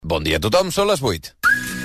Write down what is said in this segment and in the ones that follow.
Bon dia a tothom, són les 8.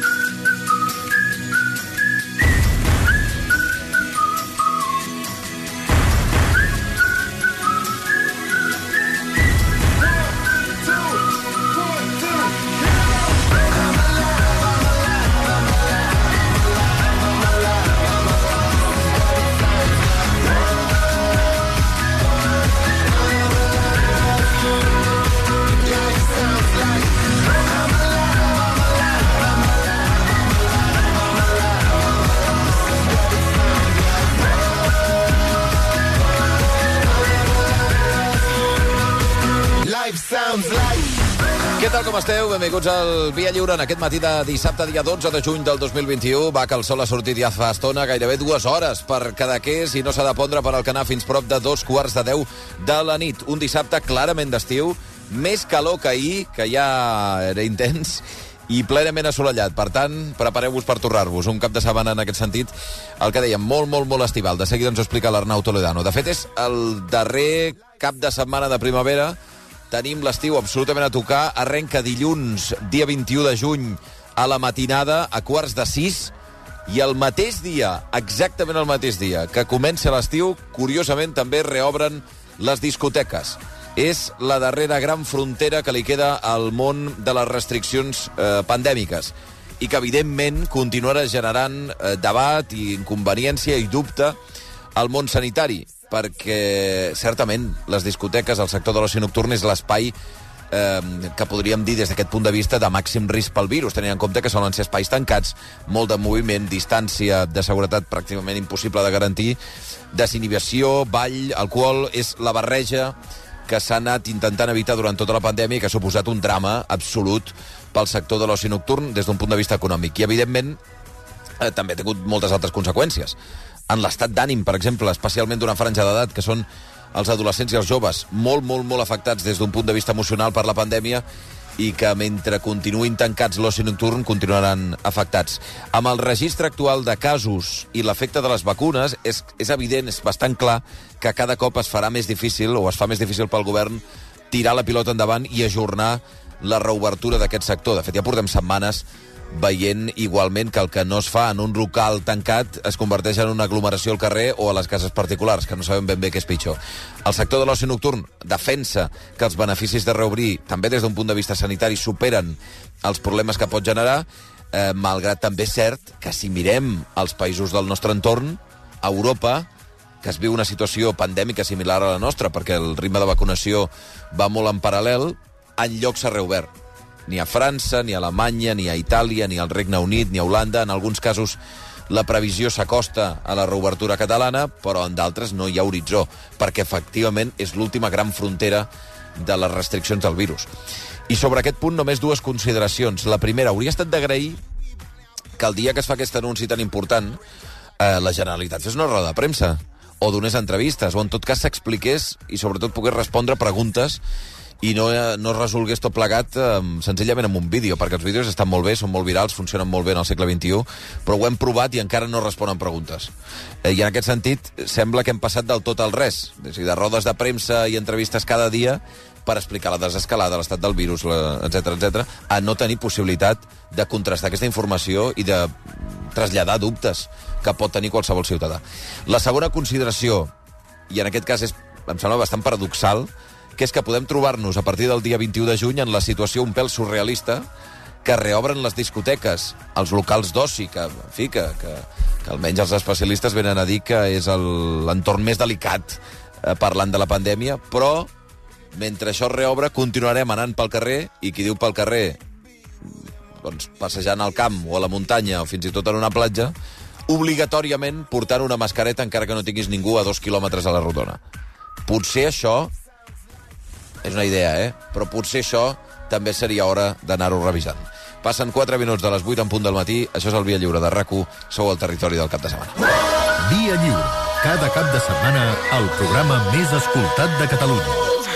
Què tal, com esteu? Benvinguts al Via Lliure en aquest matí de dissabte, dia 12 de juny del 2021. Va, que el sol ha sortit ja fa estona, gairebé 2 hores per Cadaqués, i no s'ha de pondre per Alcanar fins prop de 2:15 de la nit. Un dissabte clarament d'estiu, més calor que ahir, que ja era intens, i plenament assolellat. Per tant, prepareu-vos per torrar-vos. Un cap de setmana en aquest sentit, el que dèiem, molt estival. De seguida ens ho explica l'Arnau Toledano. De fet, és el darrer cap de setmana de primavera. Tenim l'estiu absolutament a tocar. Arrenca dilluns, dia 21 de juny, a la matinada, a 5:45, i el mateix dia, exactament el mateix dia que comença l'estiu, curiosament també reobren les discoteques. És la darrera gran frontera que li queda al món de les restriccions pandèmiques i que, evidentment, continuarà generant debat i inconveniència i dubte al món sanitari, perquè, certament, les discoteques, el sector de l'oci nocturn, és l'espai que podríem dir, des d'aquest punt de vista, de màxim risc pel virus, tenint en compte que solen ser espais tancats, molt de moviment, distància de seguretat pràcticament impossible de garantir, desinhibició, ball, alcohol, és la barreja que s'ha anat intentant evitar durant tota la pandèmia i que ha suposat un drama absolut pel sector de l'oci nocturn des d'un punt de vista econòmic. I, evidentment, també ha tingut moltes altres conseqüències. En l'estat d'ànim, per exemple, especialment d'una franja d'edat, que són els adolescents i els joves, molt afectats des d'un punt de vista emocional per la pandèmia, i que mentre continuïn tancats l'oci nocturn continuaran afectats. Amb el registre actual de casos i l'efecte de les vacunes, és evident, és bastant clar, que cada cop es farà més difícil, o es fa més difícil pel govern, tirar la pilota endavant i ajornar la reobertura d'aquest sector. De fet, ja portem setmanes veient igualment que el que no es fa en un local tancat es converteix en una aglomeració al carrer o a les cases particulars, que no sabem ben bé què és pitjor. El sector de l'oci nocturn defensa que els beneficis de reobrir, també des d'un punt de vista sanitari, superen els problemes que pot generar, malgrat també és cert que si mirem els països del nostre entorn, a Europa, que es viu una situació pandèmica similar a la nostra, perquè el ritme de vacunació va molt en paral·lel, enlloc s'ha reobert. Ni a França, ni a Alemanya, ni a Itàlia, ni al Regne Unit, ni a Holanda. En alguns casos la previsió s'acosta a la reobertura catalana, però en d'altres no hi ha horitzó, perquè efectivament és l'última gran frontera de les restriccions del virus. I sobre aquest punt només 2 consideracions. La primera, hauria estat d'agrair que el dia que es fa aquest anunci tan important la Generalitat fes una roda de premsa, o donés entrevistes, o en tot cas s'expliqués i sobretot pogués respondre preguntes i no resolgués tot plegat senzillament amb un vídeo, perquè els vídeos estan molt bé, són molt virals, funcionen molt bé en el segle XXI, però ho hem provat i encara no responen preguntes. I en aquest sentit, sembla que hem passat del tot al res, de rodes de premsa i entrevistes cada dia per explicar la desescalada, l'estat del virus, etc, a no tenir possibilitat de contrastar aquesta informació i de traslladar dubtes que pot tenir qualsevol ciutadà. La segona consideració, i en aquest cas em sembla bastant paradoxal, que és que podem trobar-nos a partir del dia 21 de juny en la situació un pèl surrealista que reobren les discoteques, els locals d'oci, que, en fi, que almenys els especialistes venen a dir que és l'entorn més delicat parlant de la pandèmia, però mentre això es reobre continuarem anant pel carrer, i qui diu pel carrer, doncs passejant al camp o a la muntanya o fins i tot en una platja, obligatòriament portant una mascareta encara que no tinguis ningú a 2 quilòmetres a la rodona. Potser això és una idea, però potser això també seria hora d'anar-ho revisant. Passen 4 minuts de les 8 en punt del matí. Això és el Via Lliure de RAC1. Sou al territori del cap de setmana. Via Lliure. Cada cap de setmana, el programa més escoltat de Catalunya.